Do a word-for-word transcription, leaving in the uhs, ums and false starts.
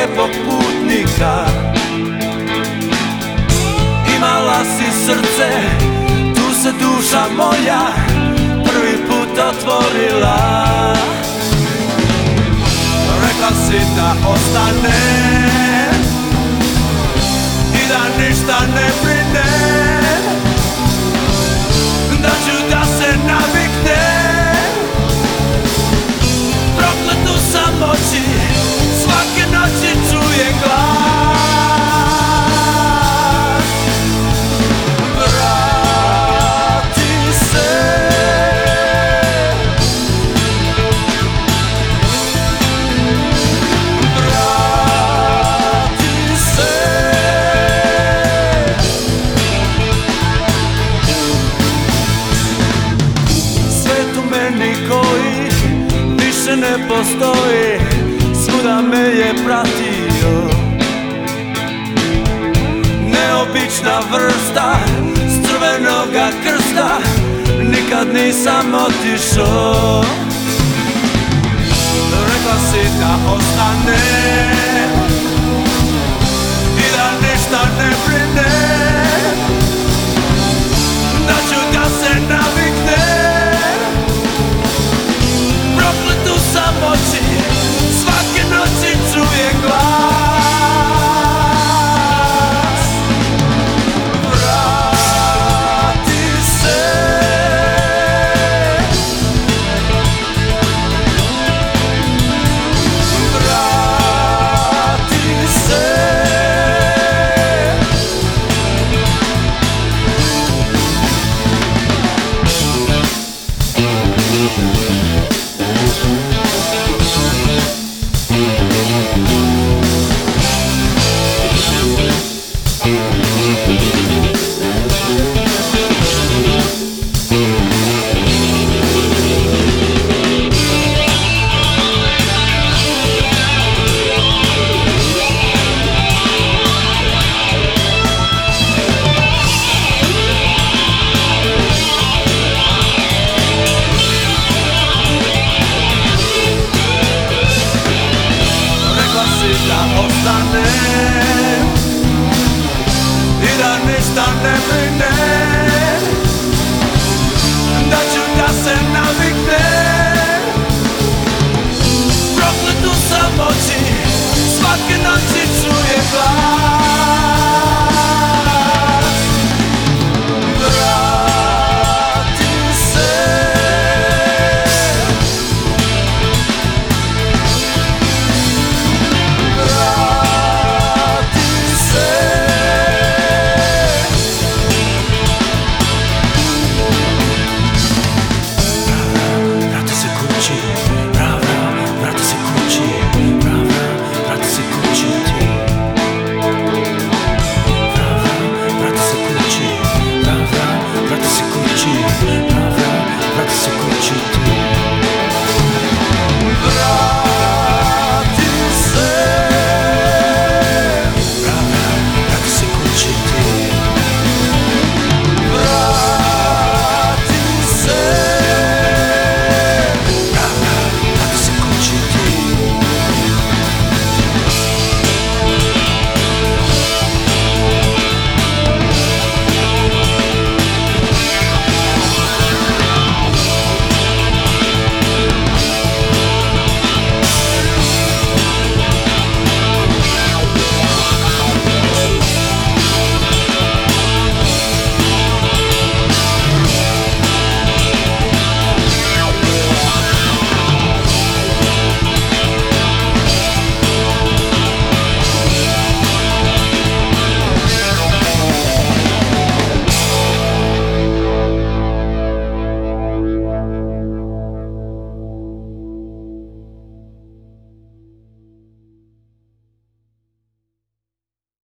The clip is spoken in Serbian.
slepog putnika. Imala si srce, tu se duša moja prvi put otvorila. Rekla si da ostane i da ništa ne brinem, da ću da se naviknem. Prokletu sam noći, svake noći čujem glas. Vrati se, vrati se. Svet u meni koji više ne postoji, svuda me je pratio. Neobična vrsta s crvenoga krsta, nikad nisam otišao. Rekla si da ostane